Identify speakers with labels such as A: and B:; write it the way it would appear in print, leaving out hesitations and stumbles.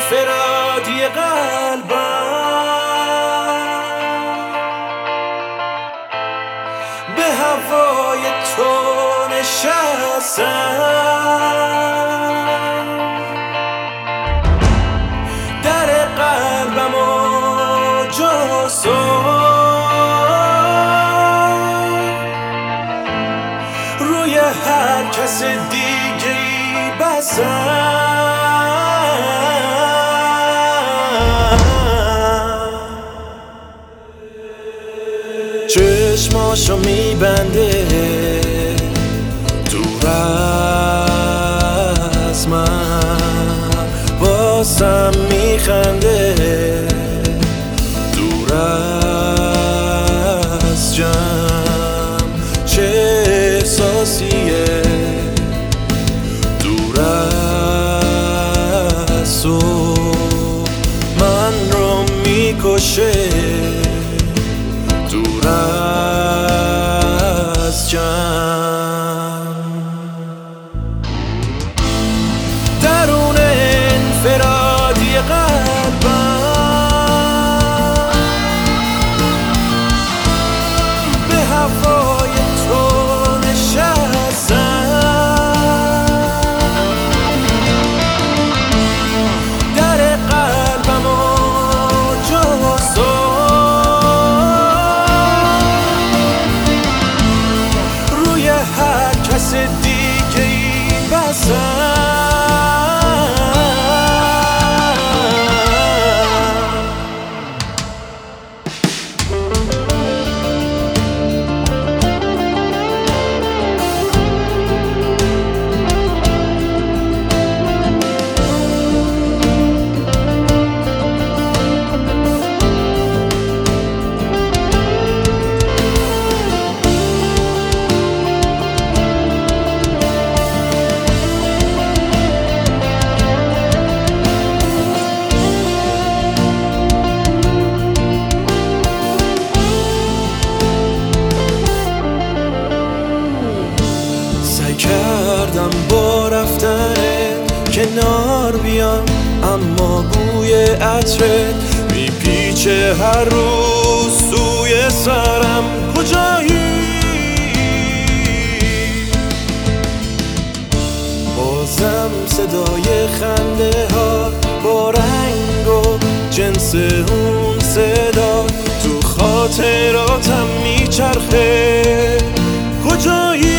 A: انفرادی قلبم به هوای تو نشستم، در قلبم و جز تو روی هر کس دیگه ای بسم. چشماشو میبنده دور از من، بازم میخنده دور از جمع. چه احساسیه دور از تو، من رو میکشه دور از جمع. درون انفرادی قلبم به هوای تو نشستم، در قلبم و جز تو روی هر کس دیگه ای بسم. کردم با رفتن کنار بیام، اما بوی عطرت میپیچه هر روز توی سرم. کجایی؟ بازم صدای خنده ها با رنگ و جنس اون صدا تو خاطراتم میچرخه. کجایی؟